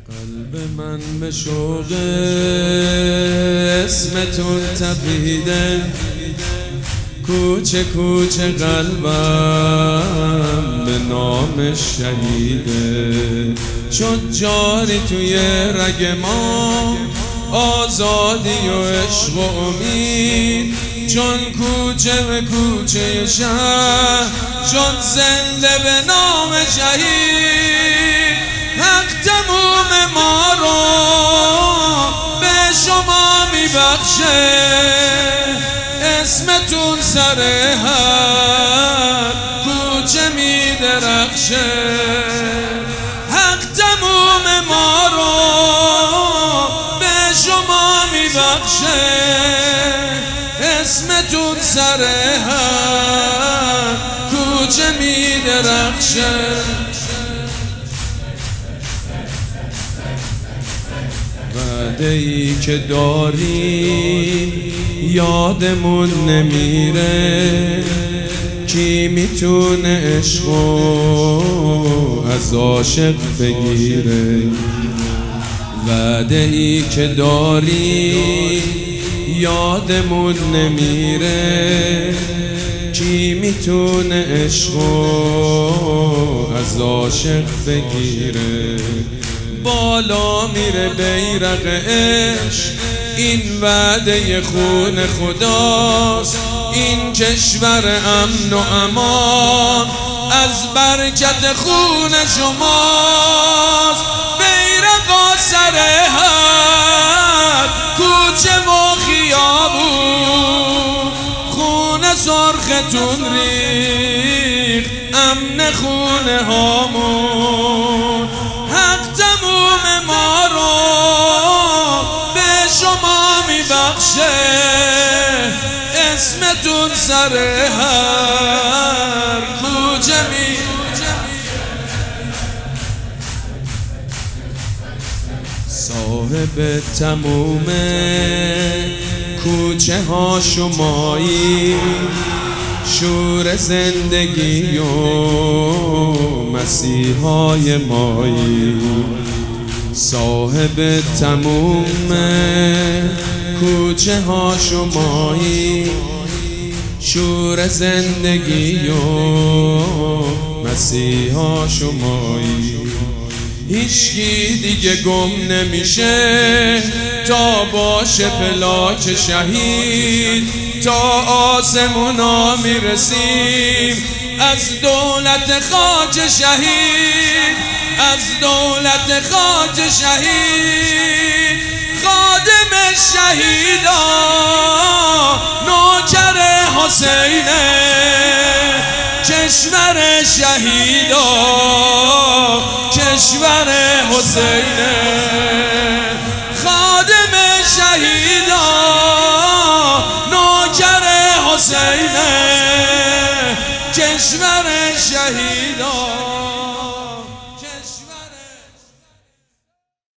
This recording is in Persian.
قلب من به شوق اسمتون تپیده، کوچه کوچه قلبم به نام شهیده. شد جاری توی رگ ما آزادی و عشق و امید، چون کوچه به کوچه شهر شد زنده به نام شهید. حق تموم ما رو به شما میبخشه، اسمتون سر هر کوچه میدرخشه. حق تموم ما رو به شما میبخشه، اسمتون سر هر کوچه میدرخشه. وعده ای که داری یادمون نمیره، کی میتونه عشقو از عاشق بگیره. وعده ای که داری یادمون نمیره، کی میتونه عشقو از عاشق بگیره. بالا میره بیرق عشق، این وعده خون خداست. این کشور امن و امان از برکت خون شماست. بیرقا سر هر کوچه و خیابون، خون سرختون ریخت امن خونه هامون. حق تموم ما رو به شما میبخشه، اسمتون سر هر کوچه صاحب تموم کوچه ها شمایی، شور زندگی و مسیحای مایی. صاحب تموم کوچه ها شمایی، شور زندگی و مسیحا شمایی. هیچکی دیگه گم نمیشه تا باشه پلاک شهید. تا آسمونا میرسیم از دولت خاک شهید، از دولت خاک شهید. خادم شهیدا نوکر حسینه، کشور شهیدا کشور حسینه. خادم شهیدا نوکر حسینه، کشور شهیدا